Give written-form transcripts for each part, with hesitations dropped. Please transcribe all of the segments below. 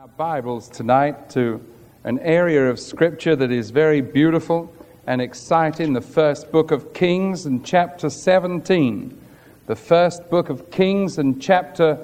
Bibles tonight to an area of Scripture that is very beautiful and exciting, the first book of Kings and chapter 17. The first book of Kings and chapter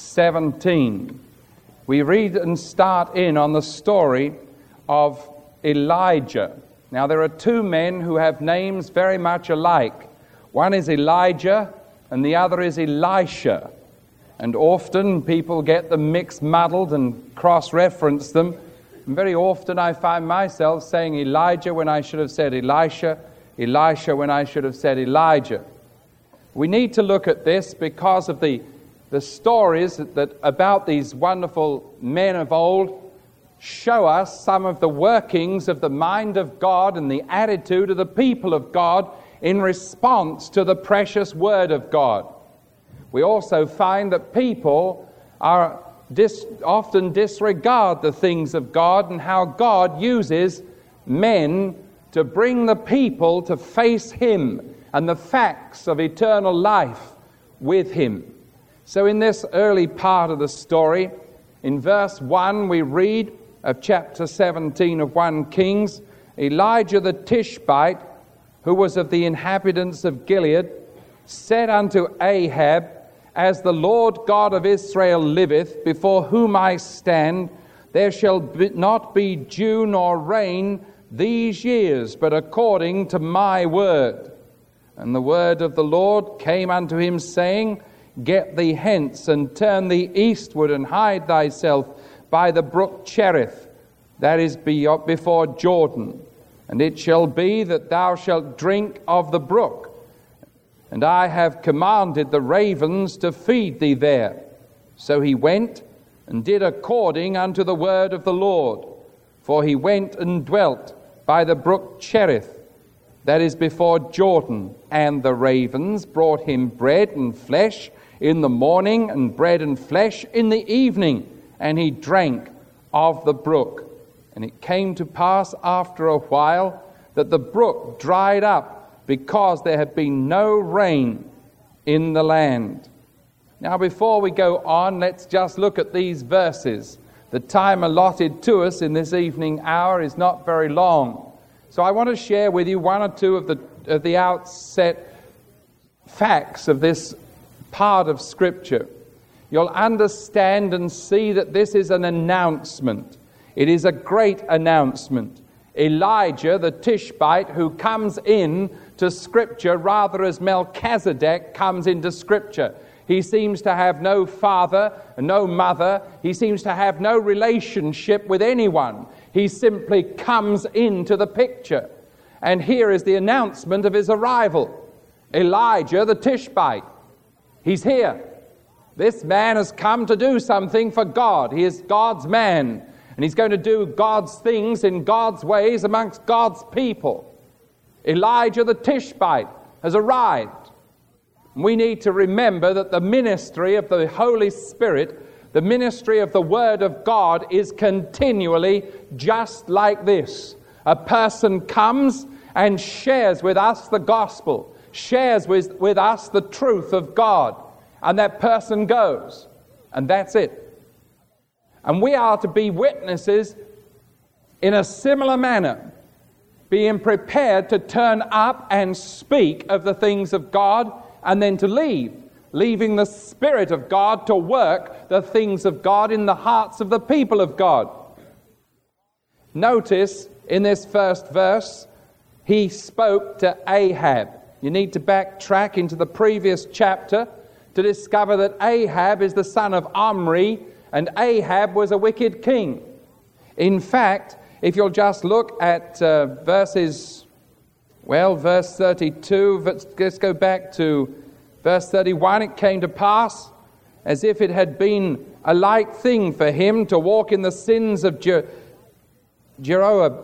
17. We read and start in on the story of Elijah. Now there are two men who have names very much alike. One is Elijah and the other is Elisha. And often people get them mixed, muddled, and cross-reference them. And very often I find myself saying Elijah when I should have said Elisha, Elisha when I should have said Elijah. We need to look at this because of the stories that about these wonderful men of old show us some of the workings of the mind of God and the attitude of the people of God in response to the precious Word of God. We also find that people often disregard the things of God and how God uses men to bring the people to face Him and the facts of eternal life with Him. So in this early part of the story, in verse 1 we read of chapter 17 of 1 Kings, Elijah the Tishbite, who was of the inhabitants of Gilead, said unto Ahab, As the Lord God of Israel liveth, before whom I stand, there shall not be dew nor rain these years, but according to my word. And the word of the Lord came unto him, saying, Get thee hence, and turn thee eastward, and hide thyself by the brook Cherith, that is before Jordan. And it shall be that thou shalt drink of the brook. And I have commanded the ravens to feed thee there. So he went and did according unto the word of the Lord. For he went and dwelt by the brook Cherith, that is before Jordan. And the ravens brought him bread and flesh in the morning, and bread and flesh in the evening. And he drank of the brook. And it came to pass after a while that the brook dried up, because there had been no rain in the land. Now before we go on, let's just look at these verses. The time allotted to us in this evening hour is not very long. So I want to share with you one or two of the outset facts of this part of Scripture. You'll understand and see that this is an announcement. It is a great announcement. Elijah the Tishbite, who comes in to Scripture rather as Melchizedek comes into Scripture. He seems to have no father, no mother. He seems to have no relationship with anyone. He simply comes into the picture. And here is the announcement of his arrival. Elijah the Tishbite. He's here. This man has come to do something for God. He is God's man. And he's going to do God's things in God's ways amongst God's people. Elijah the Tishbite has arrived. We need to remember that the ministry of the Holy Spirit, the ministry of the Word of God, is continually just like this. A person comes and shares with us the gospel, shares with us the truth of God, and that person goes, and that's it. And we are to be witnesses in a similar manner, being prepared to turn up and speak of the things of God and then to leaving the Spirit of God to work the things of God in the hearts of the people of God. Notice in this first verse, he spoke to Ahab. You need to backtrack into the previous chapter to discover that Ahab is the son of Omri, and Ahab was a wicked king. In fact, if you'll just look at verse 32, let's go back to verse 31. It came to pass, as if it had been a light thing for him to walk in the sins of Jeroboam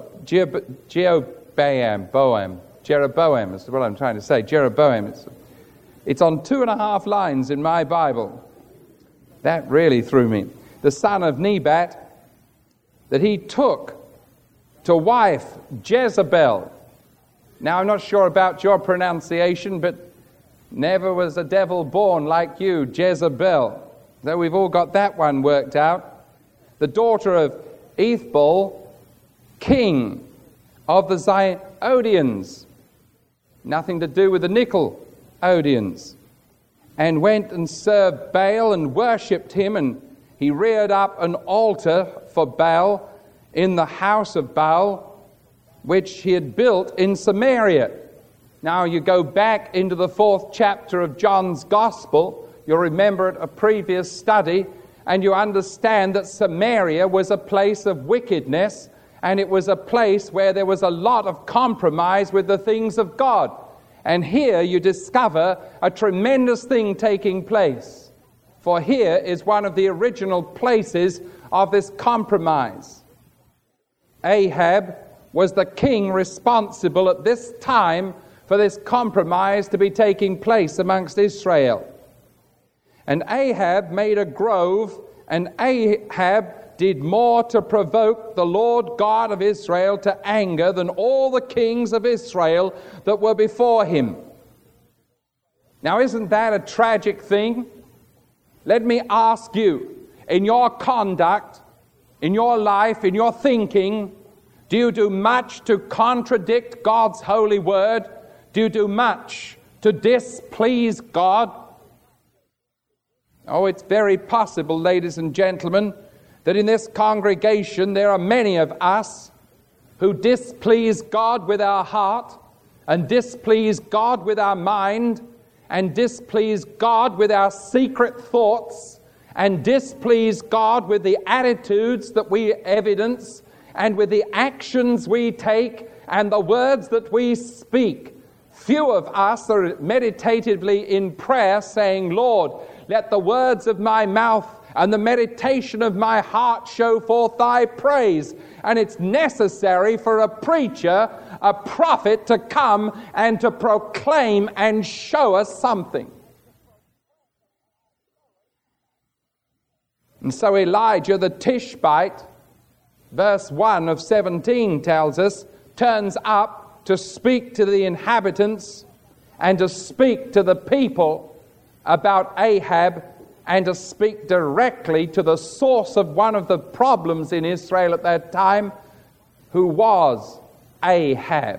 is what I'm trying to say. Jeroboam. It's on 2.5 lines in my Bible. That really threw me. The son of Nebat, that he took to wife Jezebel. Now, I'm not sure about your pronunciation, but never was a devil born like you, Jezebel. Though we've all got that one worked out. the daughter of Ethbal, king of the Zidonians, nothing to do with the Nicolaitans, and went and served Baal and worshipped him, and he reared up an altar for Baal in the house of Baal, which he had built in Samaria. Now you go back into the 4th chapter of John's Gospel, you'll remember it a previous study, and you understand that Samaria was a place of wickedness, and it was a place where there was a lot of compromise with the things of God. And here you discover a tremendous thing taking place. For here is one of the original places of this compromise. Ahab was the king responsible at this time for this compromise to be taking place amongst Israel. And Ahab made a grove, and Ahab did more to provoke the Lord God of Israel to anger than all the kings of Israel that were before him. Now, isn't that a tragic thing? Let me ask you, in your conduct, in your life, in your thinking, do you do much to contradict God's holy word? Do you do much to displease God? Oh, it's very possible, ladies and gentlemen, that in this congregation there are many of us who displease God with our heart, and displease God with our mind, and displease God with our secret thoughts, and displease God with the attitudes that we evidence, and with the actions we take, and the words that we speak. Few of us are meditatively in prayer saying, Lord, let the words of my mouth and the meditation of my heart show forth thy praise. And it's necessary for a preacher, a prophet, to come and to proclaim and show us something. And so Elijah the Tishbite, verse 1 of 17 tells us, turns up to speak to the inhabitants and to speak to the people about Ahab, and to speak directly to the source of one of the problems in Israel at that time, who was Ahab.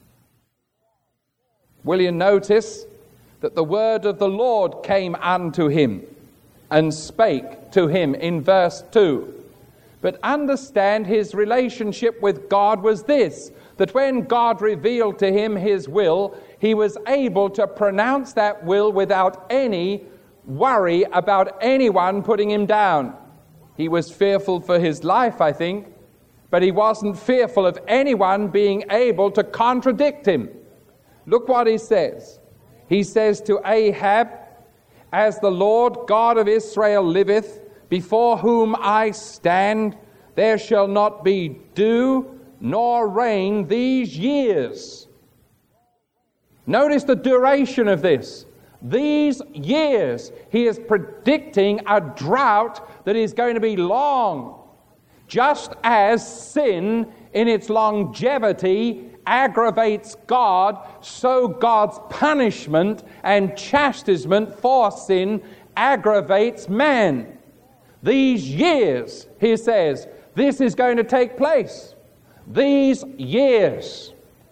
Will you notice that the word of the Lord came unto him and spake to him in verse 2? But understand, his relationship with God was this, that when God revealed to him his will, he was able to pronounce that will without any worry about anyone putting him down. He was fearful for his life, I think, but he wasn't fearful of anyone being able to contradict him. Look what he says. He says to Ahab, as the Lord God of Israel liveth, before whom I stand, there shall not be dew nor rain these years. Notice the duration of this. These years, he is predicting a drought that is going to be long. Just as sin in its longevity aggravates God, so God's punishment and chastisement for sin aggravates man. These years, he says, this is going to take place. These years.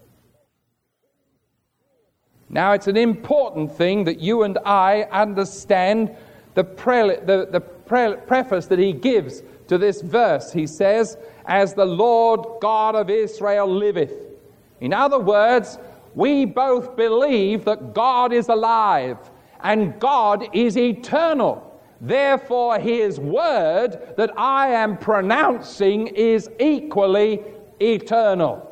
Now, it's an important thing that you and I understand the preface that he gives to this verse. He says, as the Lord God of Israel liveth. In other words, we both believe that God is alive and God is eternal. Therefore, his word that I am pronouncing is equally eternal.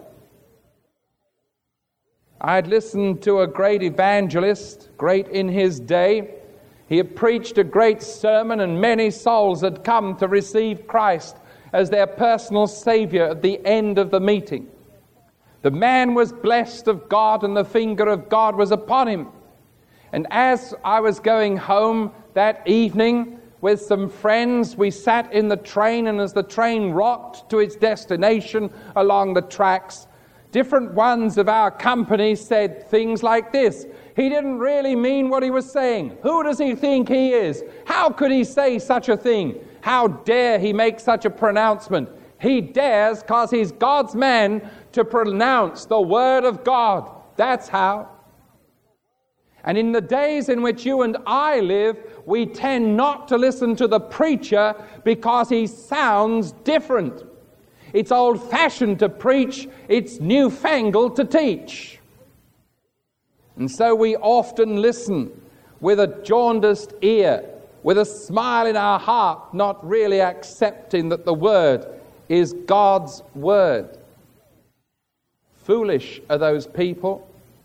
I had listened to a great evangelist, great in his day. He had preached a great sermon, and many souls had come to receive Christ as their personal Savior at the end of the meeting. The man was blessed of God, and the finger of God was upon him. And as I was going home that evening with some friends, we sat in the train, and as the train rocked to its destination along the tracks, different ones of our company said things like this. He didn't really mean what he was saying. Who does he think he is? How could he say such a thing? How dare he make such a pronouncement? He dares because he's God's man to pronounce the word of God. That's how. And in the days in which you and I live, we tend not to listen to the preacher because he sounds different. It's old-fashioned to preach, it's newfangled to teach. And so we often listen with a jaundiced ear, with a smile in our heart, not really accepting that the word is God's word. Foolish are those people.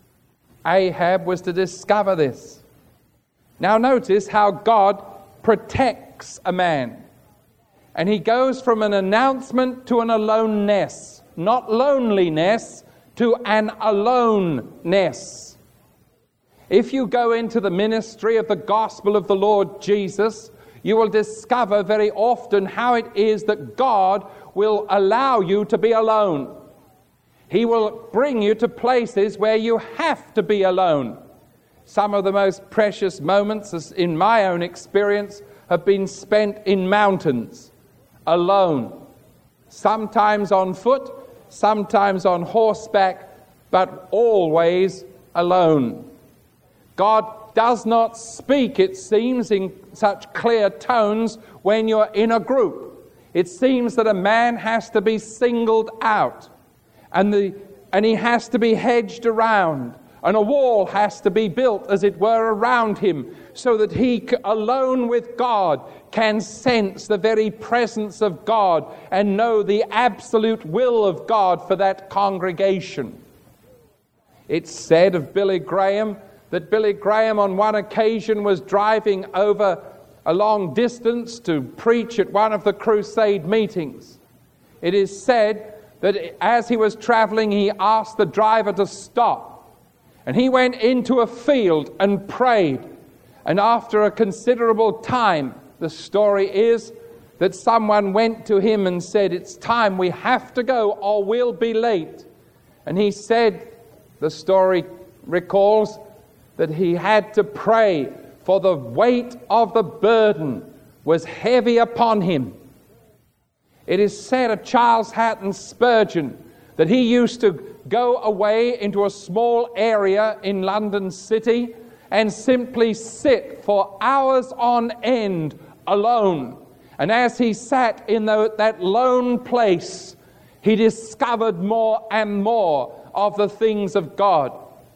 Ahab was to discover this. Now notice how God protects a man. And he goes from an announcement to an aloneness. Not loneliness, to an aloneness. If you go into the ministry of the gospel of the Lord Jesus, you will discover very often how it is that God will allow you to be alone. He will bring you to places where you have to be alone. Some of the most precious moments, as in my own experience, have been spent in mountains, alone. Sometimes on foot, sometimes on horseback, but always alone. God does not speak, it seems, in such clear tones when you're in a group. It seems that a man has to be singled out. And he has to be hedged around, and a wall has to be built, as it were, around him, so that he, alone with God, can sense the very presence of God and know the absolute will of God for that congregation. It's said of Billy Graham that Billy Graham on one occasion was driving over a long distance to preach at one of the crusade meetings. It is said that as he was traveling, he asked the driver to stop. And he went into a field and prayed. And after a considerable time, the story is that someone went to him and said, "It's time, we have to go or we'll be late." And he said, the story recalls, that he had to pray, for the weight of the burden was heavy upon him. It is said of Charles Hatton Spurgeon that he used to go away into a small area in London City and simply sit for hours on end alone. And as he sat in that lone place, he discovered more and more of the things of God.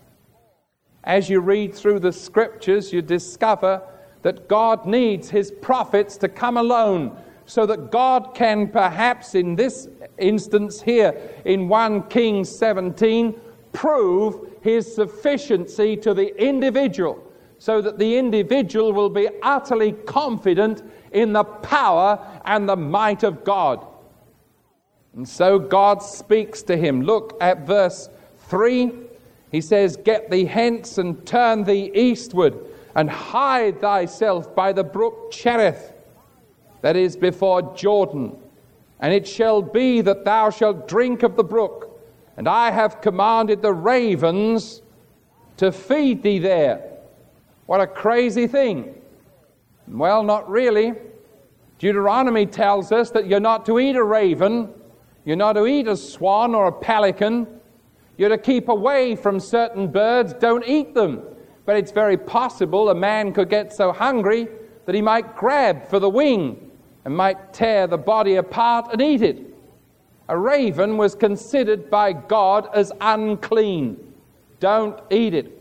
As you read through the scriptures, you discover that God needs his prophets to come alone, so that God can perhaps in this instance here in 1 Kings 17 prove his sufficiency to the individual, so that the individual will be utterly confident in the power and the might of God. And so God speaks to him. Look at verse 3. He says, "Get thee hence and turn thee eastward and hide thyself by the brook Cherith, that is before Jordan. And it shall be that thou shalt drink of the brook, and I have commanded the ravens to feed thee there." What a crazy thing. Well, not really. Deuteronomy tells us that you're not to eat a raven, you're not to eat a swan or a pelican, you're to keep away from certain birds, don't eat them. But it's very possible a man could get so hungry that he might grab for the wing and might tear the body apart and eat it. A raven was considered by God as unclean. Don't eat it.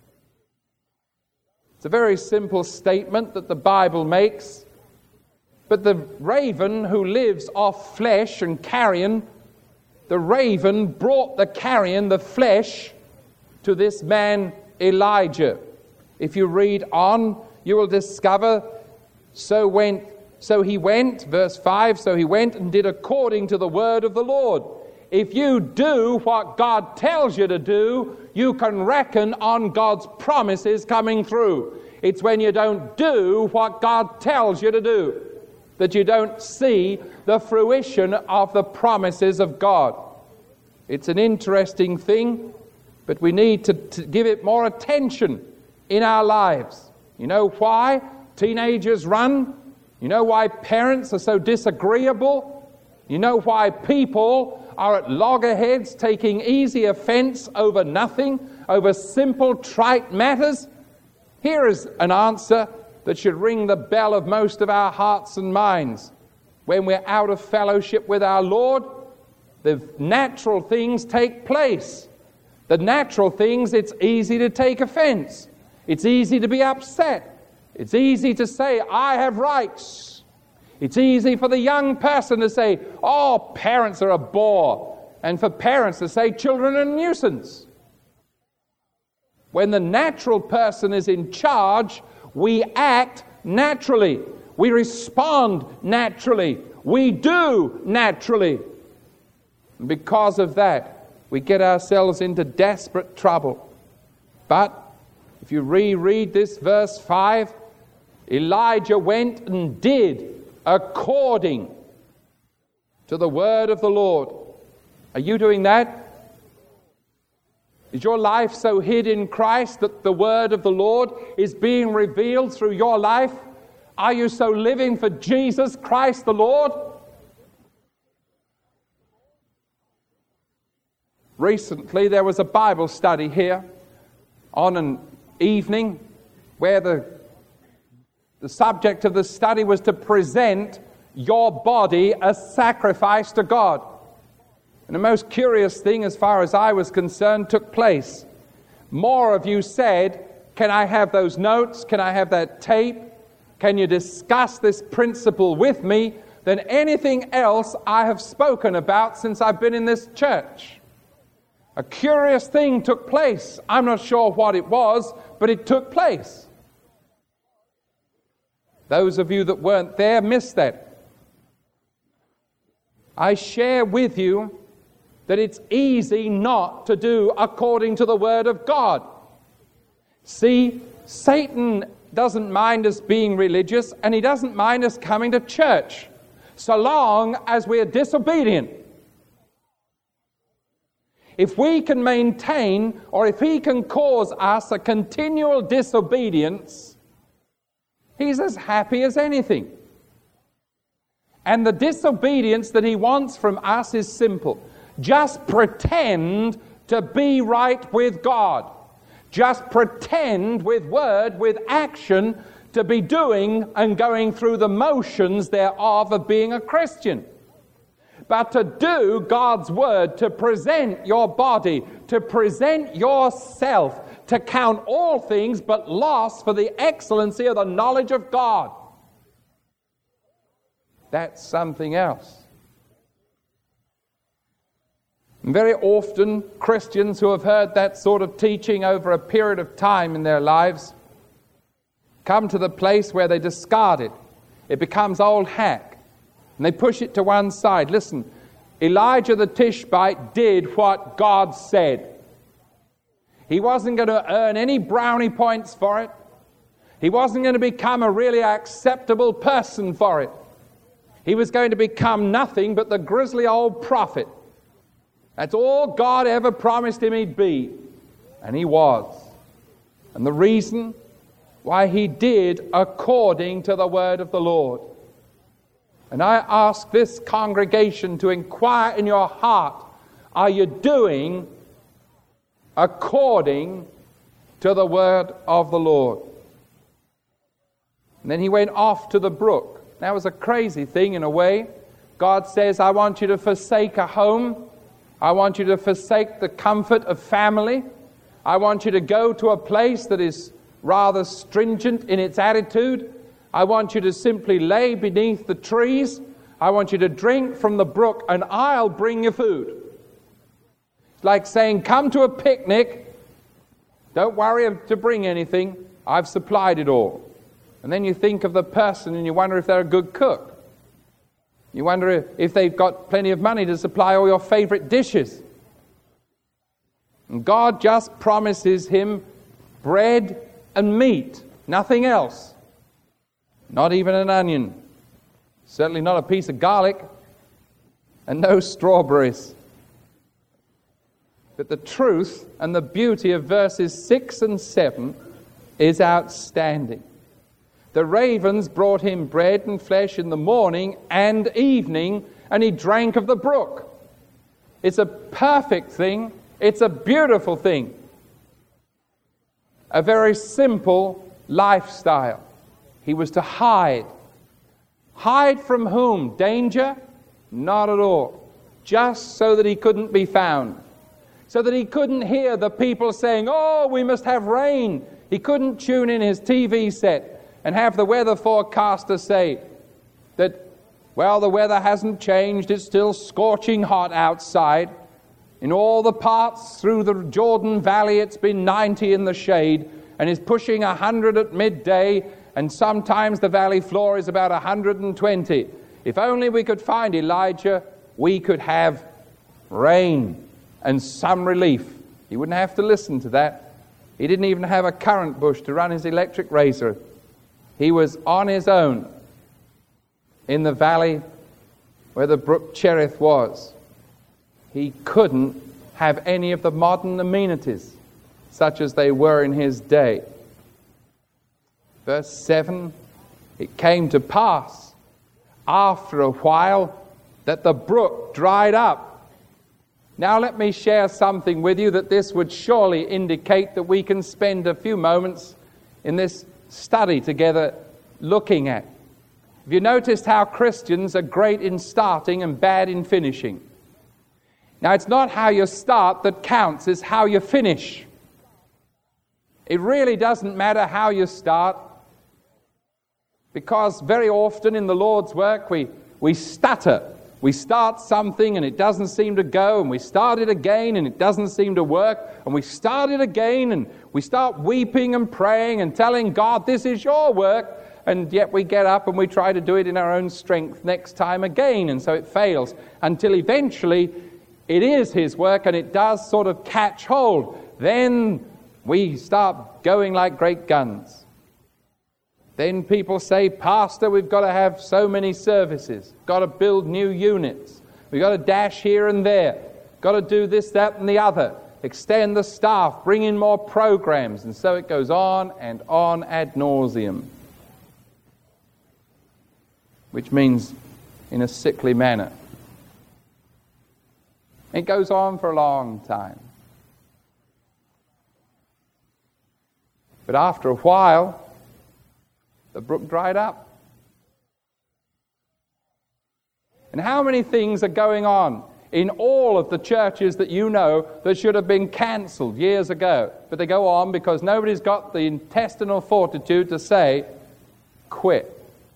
It's a very simple statement that the Bible makes. But the raven who lives off flesh and carrion, the raven brought the carrion, the flesh, to this man Elijah. If you read on, you will discover, so he went, verse 5, so he went and did according to the word of the Lord. If you do what God tells you to do, you can reckon on God's promises coming through. It's when you don't do what God tells you to do that you don't see the fruition of the promises of God. It's an interesting thing, but we need to give it more attention in our lives. You know why teenagers run? You know why parents are so disagreeable? You know why people are at loggerheads, taking easy offense over nothing, over simple, trite matters? Here is an answer that should ring the bell of most of our hearts and minds. When we're out of fellowship with our Lord, the natural things take place. The natural things, it's easy to take offense. It's easy to be upset. It's easy to say, I have rights. It's easy for the young person to say, oh, parents are a bore. And for parents to say, children are a nuisance. When the natural person is in charge, we act naturally. We respond naturally. We do naturally. And because of that, we get ourselves into desperate trouble. But if you reread this verse 5, Elijah went and did according to the word of the Lord. Are you doing that? Is your life so hid in Christ that the word of the Lord is being revealed through your life? Are you so living for Jesus Christ the Lord? Recently there was a Bible study here on an evening where the subject of the study was to present your body as sacrifice to God. And the most curious thing, as far as I was concerned, took place. More of you said, can I have those notes? Can I have that tape? Can you discuss this principle with me? Than anything else I have spoken about since I've been in this church. A curious thing took place. I'm not sure what it was, but it took place. Those of you that weren't there missed that. I share with you that it's easy not to do according to the Word of God. See, Satan doesn't mind us being religious, and he doesn't mind us coming to church, so long as we're disobedient. If we can maintain, or if he can cause us a continual disobedience, he's as happy as anything. And the disobedience that he wants from us is simple. Just pretend to be right with God. Just pretend with word, with action, to be doing and going through the motions thereof of being a Christian. But to do God's word, to present your body, to present yourself, to count all things but loss for the excellency of the knowledge of God. That's something else. And very often, Christians who have heard that sort of teaching over a period of time in their lives come to the place where they discard it. It becomes old hack. And they push it to one side. Listen, Elijah the Tishbite did what God said. He wasn't going to earn any brownie points for it. He wasn't going to become a really acceptable person for it. He was going to become nothing but the grisly old prophet. That's all God ever promised him he'd be. And he was. And the reason why he did according to the word of the Lord. And I ask this congregation to inquire in your heart, are you doing according to the word of the Lord? And then he went off to the brook. That was a crazy thing in a way. God says, I want you to forsake a home. I want you to forsake the comfort of family. I want you to go to a place that is rather stringent in its attitude. I want you to simply lay beneath the trees. I want you to drink from the brook, and I'll bring you food. It's like saying, come to a picnic. Don't worry to bring anything. I've supplied it all. And then you think of the person and you wonder if they're a good cook. You wonder if they've got plenty of money to supply all your favorite dishes. And God just promises him bread and meat, nothing else. Not even an onion. Certainly not a piece of garlic. And no strawberries. But the truth and the beauty of verses 6 and 7 is outstanding. The ravens brought him bread and flesh in the morning and evening, and he drank of the brook. It's a perfect thing. It's a beautiful thing. A very simple lifestyle. He was to hide. Hide from whom? Danger? Not at all. Just so that he couldn't be found. So that he couldn't hear the people saying, "Oh, we must have rain." He couldn't tune in his TV set and have the weather forecaster say that, well, the weather hasn't changed, it's still scorching hot outside. In all the parts through the Jordan Valley, it's been 90 in the shade, and is pushing 100 at midday, and sometimes the valley floor is about 120. If only we could find Elijah, we could have rain and some relief. He wouldn't have to listen to that. He didn't even have a current bush to run his electric razor. He was on his own in the valley where the brook Cherith was. He couldn't have any of the modern amenities such as they were in his day. Verse 7, it came to pass after a while that the brook dried up. Now let me share something with you that this would surely indicate that we can spend a few moments in this study together looking at. Have you noticed how Christians are great in starting and bad in finishing? Now it's not how you start that counts, it's how you finish. It really doesn't matter how you start, because very often in the Lord's work we stutter. We start something and it doesn't seem to go, and we start it again and it doesn't seem to work, and we start it again and we start weeping and praying and telling God, this is your work, and yet we get up and we try to do it in our own strength next time again, and so it fails until eventually it is His work and it does sort of catch hold. Then we start going like great guns. Then people say, "Pastor, we've got to have so many services, got to build new units, we've got to dash here and there, got to do this, that, and the other, extend the staff, bring in more programs," and so it goes on ad nauseum, which means in a sickly manner. It goes on for a long time. But after a while, the brook dried up. And how many things are going on in all of the churches that you know that should have been cancelled years ago? But they go on because nobody's got the intestinal fortitude to say, quit.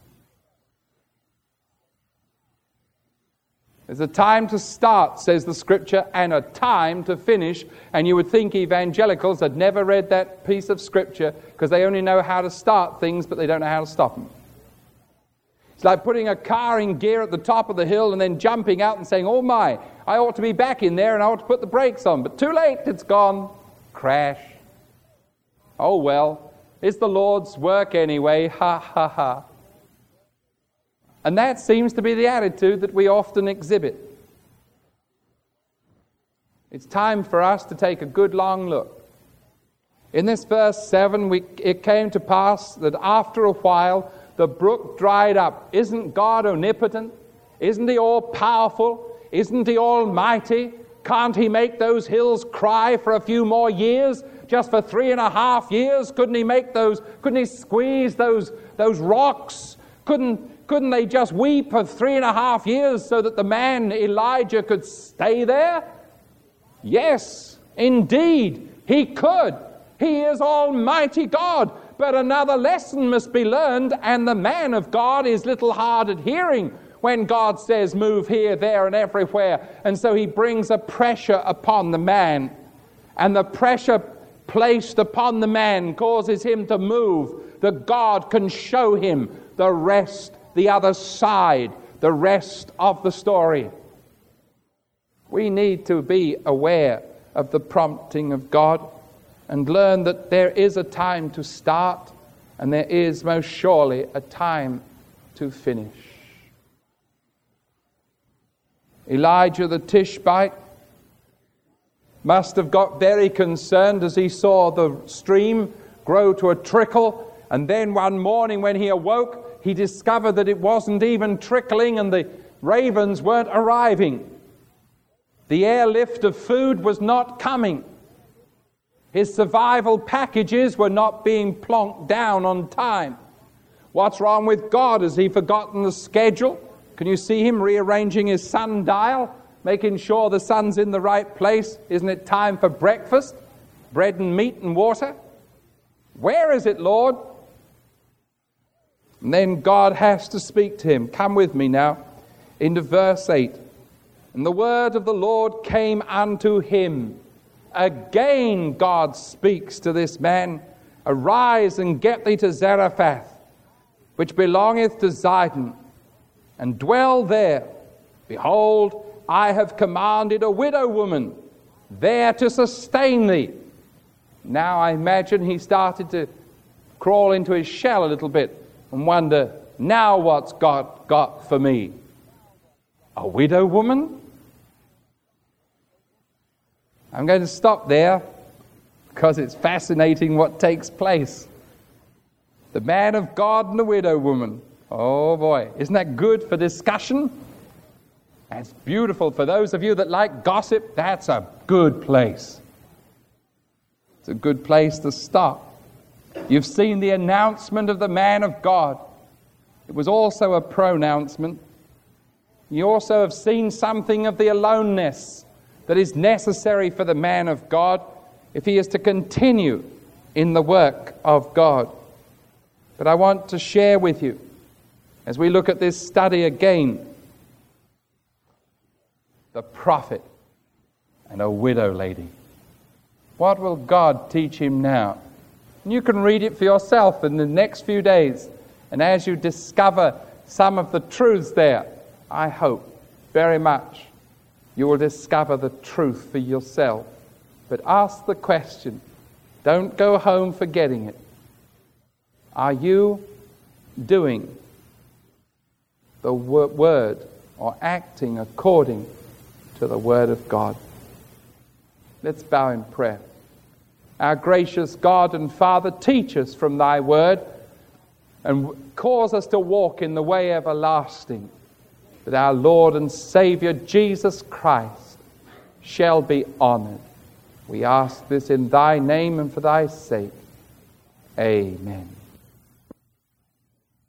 There's a time to start, says the Scripture, and a time to finish. And you would think evangelicals had never read that piece of Scripture because they only know how to start things, but they don't know how to stop them. It's like putting a car in gear at the top of the hill and then jumping out and saying, "Oh my, I ought to be back in there and I ought to put the brakes on." But too late, it's gone. Crash. Oh well, it's the Lord's work anyway. Ha ha ha. And that seems to be the attitude that we often exhibit. It's time for us to take a good long look. In this verse 7, it came to pass that after a while the brook dried up. Isn't God omnipotent? Isn't He all-powerful? Isn't He almighty? Can't He make those hills cry for a few more years? Just for 3.5 years? Couldn't He squeeze those rocks? Couldn't they just weep for 3.5 years so that the man Elijah could stay there? Yes, indeed, He could. He is Almighty God. But another lesson must be learned, and the man of God is little hard at hearing when God says move here, there, and everywhere. And so He brings a pressure upon the man. And the pressure placed upon the man causes him to move, that God can show him the rest, the other side, the rest of the story. We need to be aware of the prompting of God and learn that there is a time to start and there is most surely a time to finish. Elijah the Tishbite must have got very concerned as he saw the stream grow to a trickle And then one morning when he awoke, he discovered that it wasn't even trickling and the ravens weren't arriving. The airlift of food was not coming. His survival packages were not being plonked down on time. What's wrong with God? Has he forgotten the schedule? Can you see him rearranging his sundial, making sure the sun's in the right place? Isn't it time for breakfast? Bread and meat and water? Where is it, Lord? And then God has to speak to him. Come with me now into verse 8. And the word of the Lord came unto him. Again God speaks to this man. Arise and get thee to Zarephath, which belongeth to Zidon, and dwell there. Behold, I have commanded a widow woman there to sustain thee. Now I imagine he started to crawl into his shell a little bit and wonder, now what's God got for me? A widow woman? I'm going to stop there because it's fascinating what takes place. The man of God and the widow woman. Oh boy, isn't that good for discussion? That's beautiful. For those of you that like gossip, that's a good place. It's a good place to stop. You've seen the announcement of the man of God. It was also a pronouncement. You also have seen something of the aloneness that is necessary for the man of God if he is to continue in the work of God. But I want to share with you, as we look at this study again, the prophet and a widow lady. What will God teach him now? And you can read it for yourself in the next few days. And as you discover some of the truths there, I hope very much you will discover the truth for yourself. But ask the question. Don't go home forgetting it. Are you doing the word or acting according to the word of God? Let's bow in prayer. Our gracious God and Father, teach us from thy word and cause us to walk in the way everlasting, that our Lord and Savior Jesus Christ shall be honored. We ask this in thy name and for thy sake. Amen.